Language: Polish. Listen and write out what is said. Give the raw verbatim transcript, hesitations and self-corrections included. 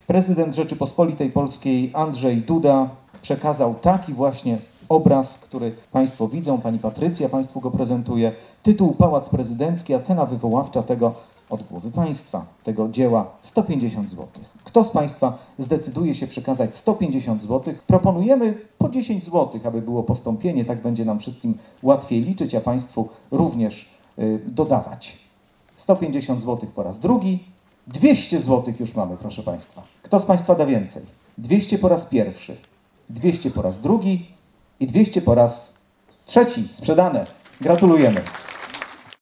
Prezydent Rzeczypospolitej Polskiej Andrzej Duda przekazał taki właśnie obraz, który Państwo widzą, Pani Patrycja Państwu go prezentuje. Tytuł Pałac Prezydencki, a cena wywoławcza tego od głowy państwa, tego dzieła sto pięćdziesiąt złotych. Kto z Państwa zdecyduje się przekazać sto pięćdziesiąt złotych? Proponujemy po dziesięć złotych, aby było postąpienie, tak będzie nam wszystkim łatwiej liczyć, a Państwu również y, dodawać. sto pięćdziesiąt złotych po raz drugi, dwieście złotych już mamy, proszę Państwa. Kto z Państwa da więcej? dwieście po raz pierwszy, dwieście po raz drugi i dwieście po raz trzeci. Sprzedane. Gratulujemy.